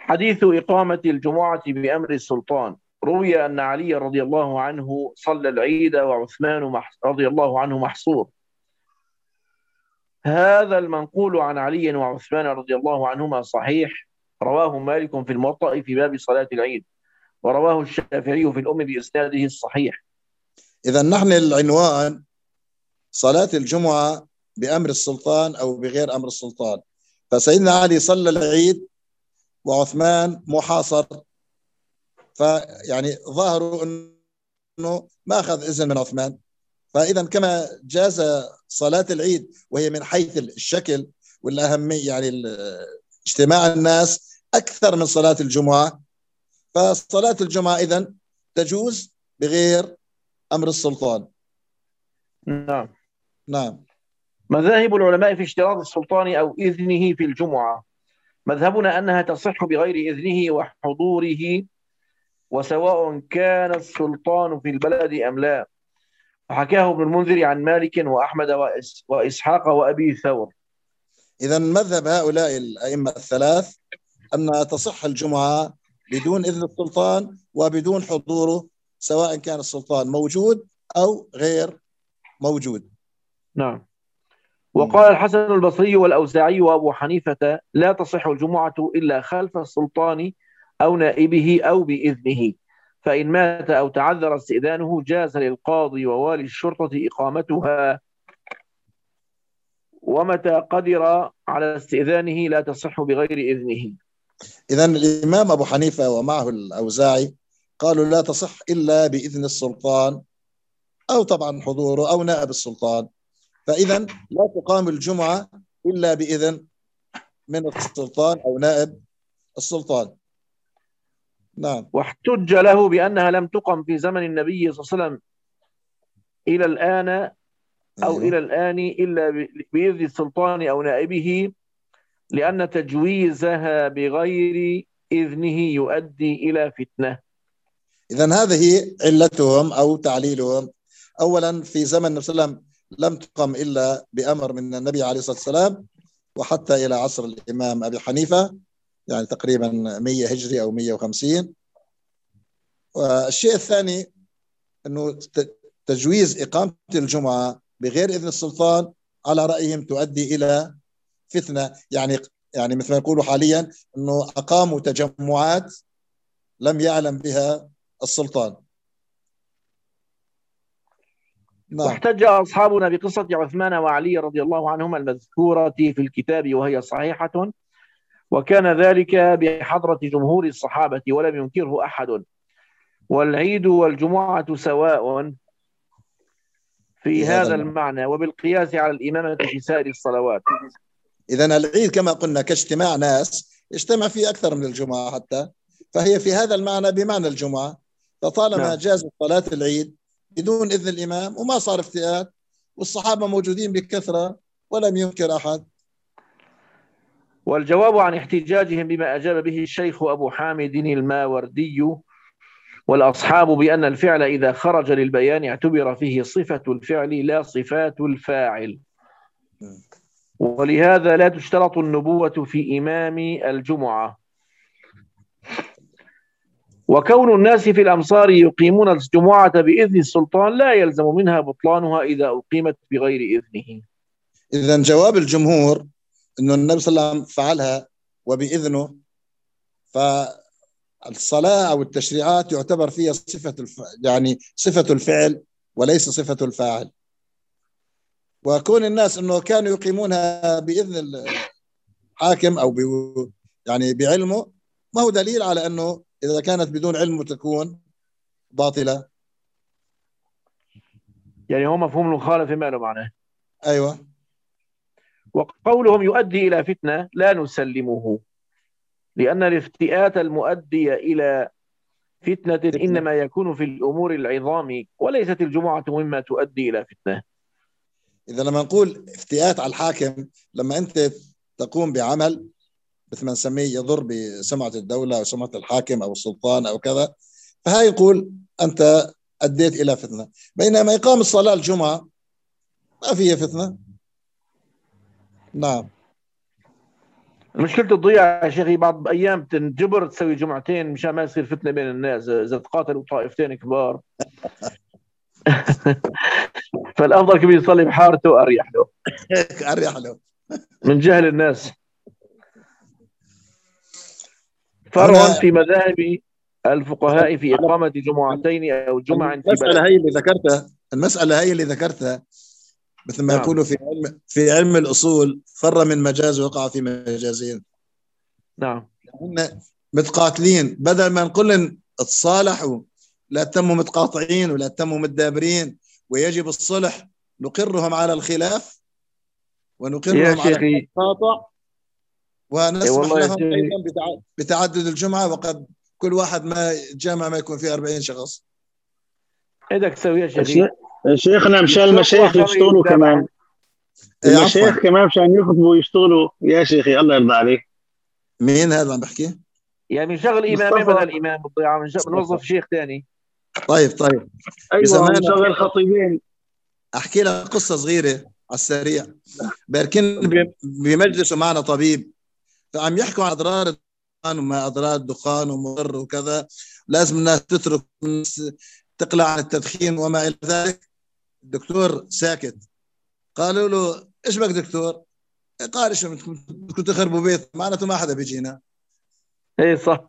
حديث إقامة الجمعة بأمر السلطان. روي أن علي رضي الله عنه صلى العيد وعثمان رضي الله عنه محصور. هذا المنقول عن علي وعثمان رضي الله عنهما صحيح. رواه مالك في الموطأ في باب صلاة العيد، ورواه الشافعي في الأم بإسناده الصحيح. إذا نحن العنوان صلاة الجمعة بأمر السلطان أو بغير أمر السلطان. فسيدنا علي صلى العيد وعثمان محاصر، فيعني ظاهروا أنه ما أخذ إذن من عثمان. فإذا كما جاز صلاة العيد وهي من حيث الشكل والأهمية، يعني اجتماع الناس أكثر من صلاة الجمعة، فصلاة الجمعة إذن تجوز بغير أمر السلطان. نعم. نعم. مذاهب العلماء في اشتراط السلطان أو إذنه في الجمعة: مذهبنا أنها تصح بغير إذنه وحضوره، وسواء كان السلطان في البلد أم لا. وحكاه ابن المنذر عن مالك وأحمد وإسحاق وأبي ثور. إذا مذهب هؤلاء الأئمة الثلاث أنها تصح الجمعة بدون إذن السلطان وبدون حضوره، سواء كان السلطان موجود أو غير موجود. نعم. وقال الحسن البصري والأوزاعي وأبو حنيفة: لا تصح الجمعة إلا خلف السلطان أو نائبه أو بإذنه، فإن مات أو تعذر استئذانه جاز للقاضي ووالي الشرطة إقامتها، ومتى قدر على استئذانه لا تصح بغير إذنه. إذا الإمام أبو حنيفة ومعه الأوزاعي قالوا لا تصح إلا بإذن السلطان أو طبعا حضوره أو نائب السلطان. فإذا لا تقام الجمعة إلا بإذن من السلطان أو نائب السلطان. نعم. واحتج له بأنها لم تقم في زمن النبي صلى الله عليه وسلم إلى الآن أو إلى الآن إلا بإذن السلطان أو نائبه، لأن تجويزها بغير إذنه يؤدي إلى فتنة. إذن هذه علتهم أو تعليلهم. أولا في زمن النبي صلى الله عليه وسلم لم تقم إلا بأمر من النبي عليه الصلاة والسلام، وحتى إلى عصر الإمام أبي حنيفة يعني تقريبا 100 هجري أو 150. والشيء الثاني أنه تجويز إقامة الجمعة بغير إذن السلطان على رأيهم تؤدي إلى فتنة، يعني مثل ما يقولوا حاليا أنه أقاموا تجمعات لم يعلم بها السلطان. نعم. واحتج أصحابنا بقصة عثمان وعلي رضي الله عنهما المذكورة في الكتاب وهي صحيحة، وكان ذلك بحضرة جمهور الصحابة ولم ينكره أحد، والعيد والجمعة سواء في هذا المعنى وبالقياس على الإمامة في سائر الصلوات. إذن العيد كما قلنا كاجتماع ناس يجتمع فيه أكثر من الجمعة حتى، فهي في هذا المعنى بمعنى الجمعة. فطالما جاز صلاة العيد بدون إذن الإمام وما صار افتئات والصحابة موجودين بكثرة ولم ينكر أحد. والجواب عن احتجاجهم بما أجاب به الشيخ أبو حامد الماوردي والأصحاب بأن الفعل إذا خرج للبيان اعتبر فيه صفة الفعل لا صفات الفاعل، ولهذا لا تشترط النبوة في إمام الجمعة. وكون الناس في الأمصار يقيمون الجمعة بإذن السلطان لا يلزم منها بطلانها إذا أقيمت بغير إذنه. إذن جواب الجمهور أنه النبي صلى الله عليه وسلم فعلها وبإذنه، فالصلاة أو التشريعات يعتبر فيها يعني صفة الفعل وليس صفة الفاعل. وكون الناس أنه كانوا يقيمونها بإذن الحاكم أو يعني بعلمه، ما هو دليل على أنه إذا كانت بدون علم تكون باطلة. يعني هو مفهوم المخالفة ما له معناه. أيوة. وقولهم يؤدي إلى فتنة لا نسلمه، لأن الافتئات المؤدية إلى فتنة إنما يكون في الأمور العظام، وليست الجمعة مما تؤدي إلى فتنة. إذا لما نقول افتئات على الحاكم، لما أنت تقوم بعمل مثل ما نسميه يضر بسمعة الدولة أو سمعة الحاكم أو السلطان أو كذا، فهاي يقول أنت أديت إلى فتنة. بينما إقام الصلاة الجمعة ما فيها فتنة. نعم. مشكلة الضياع يا شيخي، بعض أيام تنجبر تسوي جمعتين مشان ما يصير فتنة بين الناس إذا تقاتلوا طائفتين كبار. فالأفضل كبير يصلي بحارته وأريح له اريح له. من جهل الناس. فرع هنا في مذاهب الفقهاء في إقامة جمعتين أو جمع في المسألة بلد. هي اللي ذكرتها، المسألة هي اللي ذكرتها، مثل ما نعم يقولوا في علم الأصول: فر من مجاز وقع في مجازين. نعم هم متقاتلين، بدل ما نقول لهم تصالحوا، لا تموا متقاطعين ولا تموا متدابرين ويجب الصلح، نقرهم على الخلاف يا ونقرهم على شيخي. التقاطع، اي ونسمح والله يا لهم شيخي. أيضا بتعدد الجمعة، وقد كل واحد ما جامع ما يكون فيه 40 شخص. بدك تسوي يا شيخي؟ شيخنا مشان يفترقوا المشايخ عشان يشتغلوا يتابعوا. كمان. عفوا، المشايخ كمان مشان يخطبوا ويشتغلوا يا شيخي، الله يرضى عليك. مين هذا عم بحكي؟ يعني بنشغل إمامين مصطفى. بدل إمام بالضيعة، بنوظف شيخ ثاني. طيب ايوه، بزمان ونشغل خطيبين. احكي لك قصه صغيره على السريع. باركن بمجلسه معنا طبيب، فعم يحكوا عن اضرار الدخان وما اضرار الدخان ومضر وكذا، لازم الناس تترك، تقلع عن التدخين وما الى ذلك. الدكتور ساكت. قالوا له: ايش بك دكتور؟ قال: ايش بدكم تخربوا بيت، معناته ما حدا بيجينا. اي صح.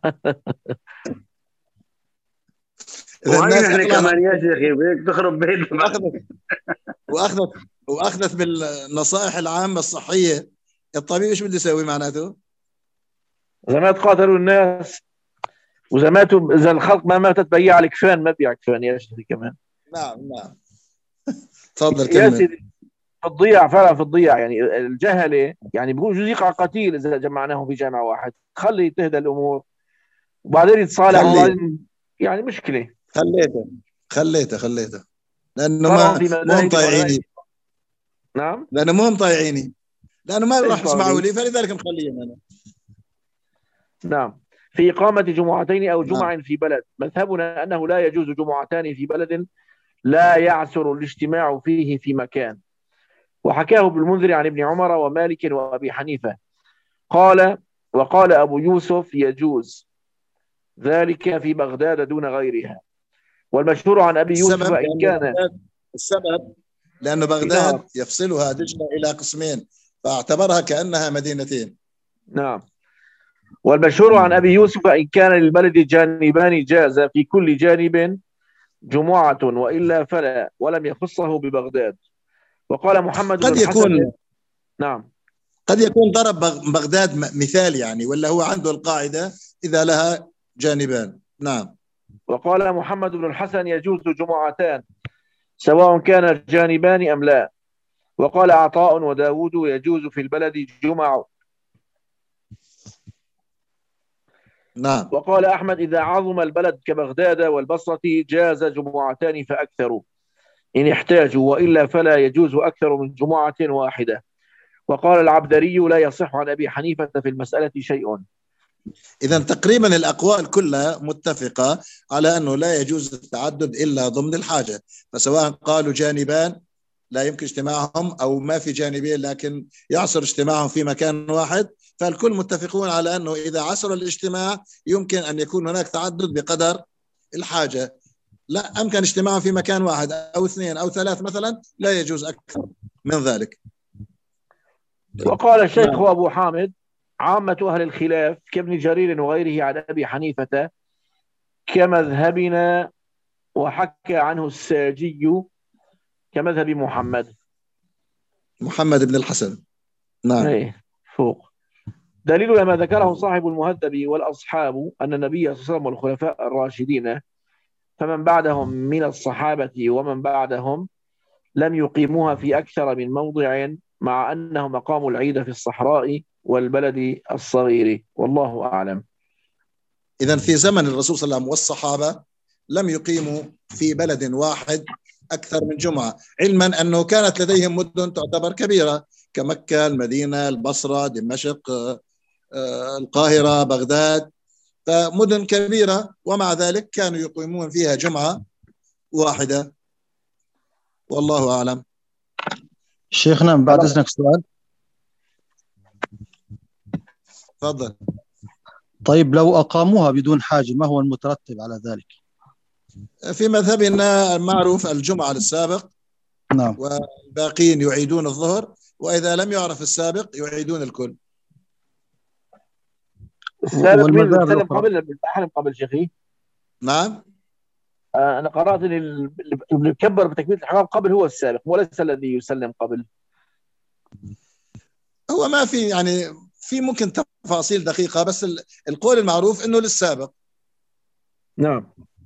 اذا وهي الناس نحن اقلعنا كمان يا شيخي بدك تخرب بيتنا. واخذت واخذت واخذت بالنصائح العامه الصحيه، الطبيب ايش بده يسوي معناته؟ زمان تقاتلوا الناس، وزماتوا اذا الخلق ما ماتت بيع الكفان، ما بيع كفان يا شيخي كمان. نعم. تفضل يا كمل. سيدي، في الضياع فعلا، في الضياع يعني الجهله، يعني بيقول يقع قتيل اذا جمعناهم في جامع واحد، خلي تهدى الامور وبعدين يتصالحوا خلي وبعدين، يعني مشكله. خليته خليته لانه فرع ما في مو مذاهب مطيعيني، علماء. نعم. لانه مو مطيعيني، لانه ما ايش راح صار يسمعوا لي؟ لي، فلذلك مخليهم انا. نعم. في إقامة جمعتين أو نعم. جمع في بلد، مذهبنا أنه لا يجوز جمعتان في بلد لا يعسر الاجتماع فيه في مكان. وحكاه ابن المنذر عن ابن عمر ومالك وأبي حنيفة قال. وقال أبو يوسف يجوز ذلك في بغداد دون غيرها. والمشهور عن أبي يوسف السبب إن لانه كان بغداد السبب لانه في نهر. بغداد يفصلها دجله الى قسمين، فاعتبرها كانها مدينتين. نعم. والمشهور عن أبي يوسف إن كان للبلد جانبان جاز في كل جانب جمعة وإلا فلا، ولم يخصه ببغداد. وقال محمد بن قد الحسن. يكون نعم. قد يكون ضرب بغداد مثال يعني، ولا هو عنده القاعده اذا لها جانبان. نعم. وقال محمد بن الحسن يجوز جمعتان سواء كان جانبان أم لا. وقال عطاء وداود يجوز في البلد جمع. نعم. وقال أحمد إذا عظم البلد كبغداد والبصرة جاز جمعتان فأكثر إن احتاجوا، وإلا فلا يجوز أكثر من جمعة واحدة. وقال العبدري لا يصح عن أبي حنيفة في المسألة شيء. إذا تقريبا الأقوال كلها متفقة على أنه لا يجوز التعدد إلا ضمن الحاجة، فسواء قالوا جانبان لا يمكن اجتماعهم، أو ما في جانبين لكن يعصر اجتماعهم في مكان واحد، فالكل متفقون على أنه إذا عصر الاجتماع يمكن أن يكون هناك تعدد بقدر الحاجة. لا أمكن اجتماعهم في مكان واحد أو اثنين أو ثلاث مثلا، لا يجوز أكثر من ذلك. وقال الشيخ نعم. أبو حامد عامة أهل الخلاف كابن جرير وغيره عن أبي حنيفة كمذهبنا، وحكى عنه الساجي كمذهب محمد. محمد بن الحسن. نعم. ايه فوق. دليل ما ذكره صاحب المهذب والأصحاب أن النبي صلى الله عليه وسلم والخلفاء الراشدين فمن بعدهم من الصحابة ومن بعدهم لم يقيموها في أكثر من موضع، مع أنهم أقاموا العيد في الصحراء والبلد الصغير، والله أعلم. إذا في زمن الرسول صلى الله عليه وسلم والصحابة لم يقيموا في بلد واحد أكثر من جمعة، علما أنه كانت لديهم مدن تعتبر كبيرة كمكة، المدينة، البصرة، دمشق، القاهرة، بغداد، فمدن كبيرة، ومع ذلك كانوا يقيمون فيها جمعة واحدة، والله أعلم. شيخنا بعد إذنك سؤال. تفضل. طيب لو أقاموها بدون حاجة ما هو المترتب على ذلك؟ في مذهبنا معروف الجمعة للسابق، نعم، والباقين يعيدون الظهر، وإذا لم يعرف السابق يعيدون الكل. السابق مين اللي والمذاهب بيسلم الأخرى؟ قبل اللي بيحرم قبل شيخي؟ نعم. أنا قرأت إن اللي بيكبر بتكبيرة الإحرام قبل هو السابق وليس الذي يسلم قبل. هو ما في يعني في ممكن تفاصيل دقيقة، بس القول المعروف إنه للسابق. نعم.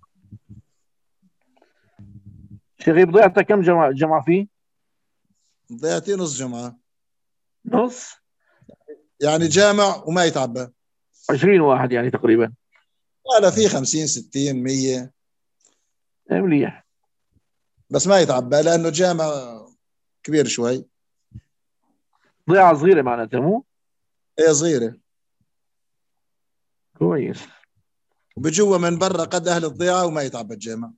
شيخي ضيعت كم جمعة فيه؟ ضيعتي نص جمعة. نص؟ يعني جامع وما يتعبى. 20 واحد يعني تقريبا. لا في 50 60 100. مليح. بس ما يتعبى لأنه جامع كبير شوي. ضيعة صغيرة معناتها مو؟ ايه صغيرة. كويس. وبجوا من برا قد أهل الضيعة وما يتعبى الجامع.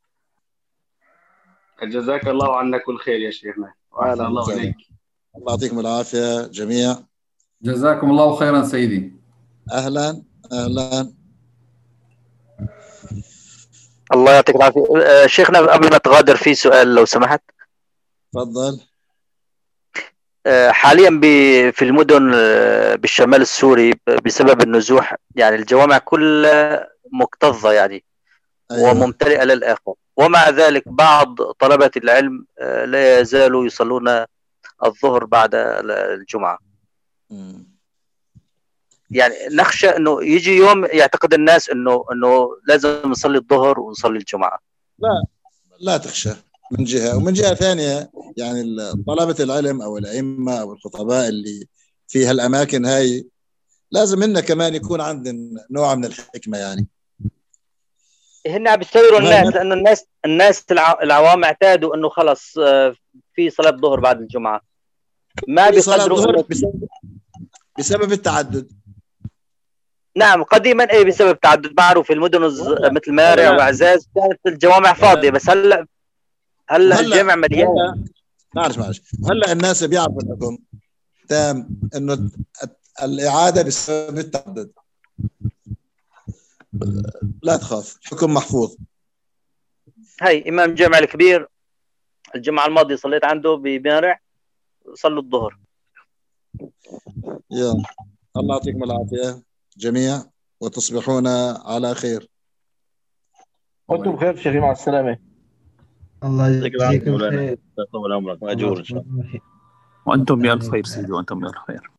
جزاك الله عنا كل خير يا شيخنا، وأحسن الله إليك. الله يعطيكم العافية جميع. جزاكم الله خيرا سيدي. أهلا أهلا. الله يعطيك العافية. شيخنا قبل ما تغادر في سؤال لو سمحت. تفضل. حاليا في المدن بالشمال السوري بسبب النزوح يعني الجوامع كلها مكتظة يعني. أيوة. وممتلئة للآخر، ومع ذلك بعض طلبة العلم لا يزالوا يصلون الظهر بعد الجمعة. يعني نخشى انه يجي يوم يعتقد الناس انه لازم نصلي الظهر ونصلي الجمعة. لا تخشى من جهة، ومن جهة ثانية يعني طلبة العلم أو الأئمة أو الخطباء اللي في هالأماكن هاي لازم إنه كمان يكون عندنا نوع من الحكمة يعني. هن عم بيستيروا الناس لأنه الناس العوام اعتادوا إنه خلص في صلاة ظهر بعد الجمعة، ما بيقدروا بسبب التعدد. نعم قديما ايه بسبب التعدد، معروف المدن مثل مارع وعزاز كانت الجوامع فاضية، بس هلا الجامع مليان. معلش هلا الناس بيعرفوا الحكم تام انه الإعادة بسبب التعدد. لا تخاف، حكم محفوظ. هاي إمام الجامع الكبير الجمعة الماضية صليت عنده بمارع، صلوا الظهر. يا الله يعطيكم العافية جميع وتصبحون على خير. وانتم بخير شيخي، مع السلامة. الله يجزيكم خير. طول عمرك مأجور إن شاء الله. وأنتم بألف خير سيدي، وأنتم بألف خير.